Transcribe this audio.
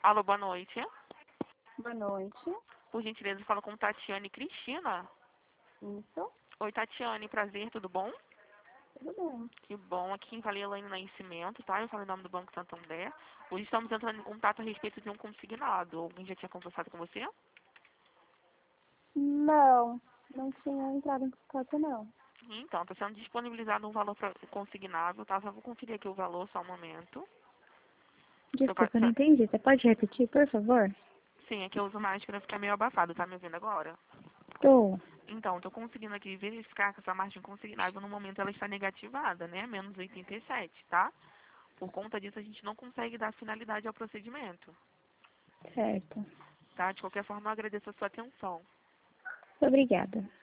Alô, boa noite. Boa noite. Por gentileza, fala com Tatiane Cristina. Isso. Oi, Tatiane, prazer, tudo bom? Tudo bem. Que bom, aqui em Valelaine Nascimento, tá? Eu falo em nome do Banco Santander. Hoje estamos entrando em contato a respeito de um consignado. Alguém já tinha conversado com você? Não tinha entrado em contato, não. Então, está sendo disponibilizado um valor consignado, tá? Só vou conferir aqui o valor, só um momento. Desculpa, não entendi. Você pode repetir, por favor? Sim, é que eu uso máscara, fica meio abafado, tá me ouvindo agora? Tô. Então, estou conseguindo aqui verificar que essa margem consignada, no momento, ela está negativada, né? Menos 87, tá? Por conta disso, a gente não consegue dar finalidade ao procedimento, Certo. tá? De qualquer forma, eu agradeço a sua atenção. Obrigada.